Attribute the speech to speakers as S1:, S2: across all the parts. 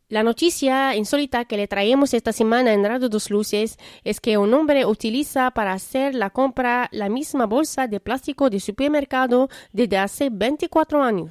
S1: La noticia insólita que le traemos esta semana en Radio Dos Luces es que un hombre utiliza para hacer la compra la misma bolsa de plástico de supermercado desde hace 24 años.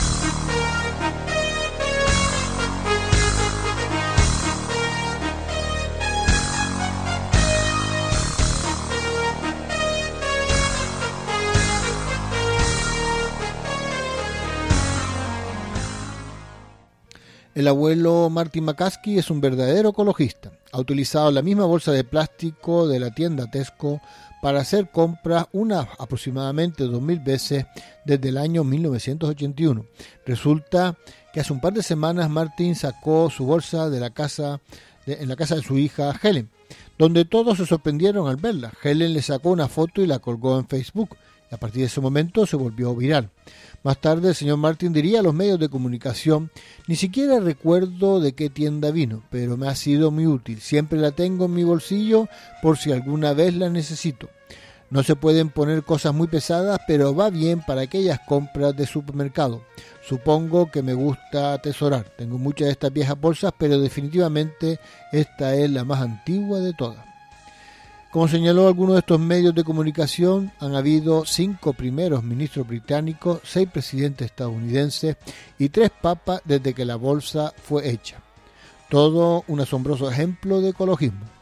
S2: El abuelo Martin McCaskey es un verdadero ecologista. Ha utilizado la misma bolsa de plástico de la tienda Tesco para hacer compras aproximadamente 2.000 veces desde el año 1981. Resulta que hace un par de semanas Martin sacó su bolsa en la casa de su hija Helen, donde todos se sorprendieron al verla. Helen le sacó una foto y la colgó en Facebook. A partir de ese momento se volvió viral. Más tarde el señor Martin diría a los medios de comunicación: ni siquiera recuerdo de qué tienda vino, pero me ha sido muy útil. Siempre la tengo en mi bolsillo por si alguna vez la necesito. No se pueden poner cosas muy pesadas, pero va bien para aquellas compras de supermercado. Supongo que me gusta atesorar. Tengo muchas de estas viejas bolsas, pero definitivamente esta es la más antigua de todas. Como señaló algunos de estos medios de comunicación, han habido 5 primeros ministros británicos, 6 presidentes estadounidenses y 3 papas desde que la bolsa fue hecha. Todo un asombroso ejemplo de ecologismo.